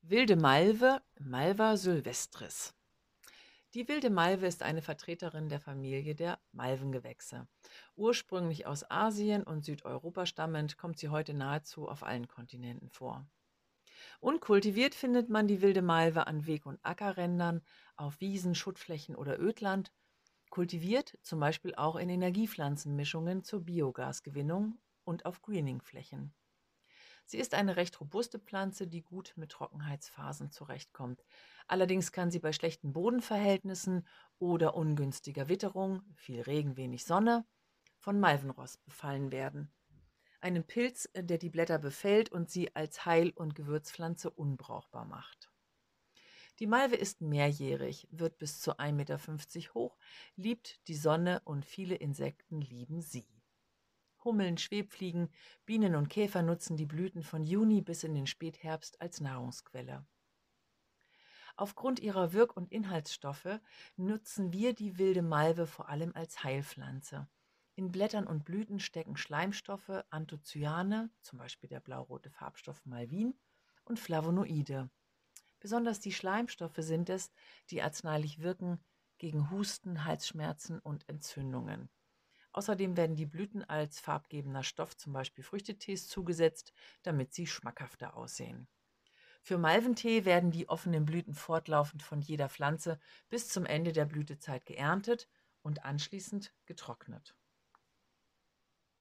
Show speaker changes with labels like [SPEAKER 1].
[SPEAKER 1] Wilde Malve, Malva sylvestris. Die wilde Malve ist eine Vertreterin der Familie der Malvengewächse. Ursprünglich aus Asien und Südeuropa stammend, kommt sie heute nahezu auf allen Kontinenten vor. Unkultiviert findet man die wilde Malve an Weg- und Ackerrändern, auf Wiesen, Schuttflächen oder Ödland. Kultiviert zum Beispiel auch in Energiepflanzenmischungen zur Biogasgewinnung und auf Greeningflächen. Sie ist eine recht robuste Pflanze, die gut mit Trockenheitsphasen zurechtkommt. Allerdings kann sie bei schlechten Bodenverhältnissen oder ungünstiger Witterung, viel Regen, wenig Sonne, von Malvenrost befallen werden. Einem Pilz, der die Blätter befällt und sie als Heil- und Gewürzpflanze unbrauchbar macht. Die Malve ist mehrjährig, wird bis zu 1,50 Meter hoch, liebt die Sonne und viele Insekten lieben sie. Hummeln, Schwebfliegen, Bienen und Käfer nutzen die Blüten von Juni bis in den Spätherbst als Nahrungsquelle. Aufgrund ihrer Wirk- und Inhaltsstoffe nutzen wir die wilde Malve vor allem als Heilpflanze. In Blättern und Blüten stecken Schleimstoffe, Anthocyane, zum Beispiel der blau-rote Farbstoff Malvin, und Flavonoide. Besonders die Schleimstoffe sind es, die arzneilich wirken gegen Husten, Halsschmerzen und Entzündungen. Außerdem werden die Blüten als farbgebender Stoff, zum Beispiel Früchtetees, zugesetzt, damit sie schmackhafter aussehen. Für Malventee werden die offenen Blüten fortlaufend von jeder Pflanze bis zum Ende der Blütezeit geerntet und anschließend getrocknet.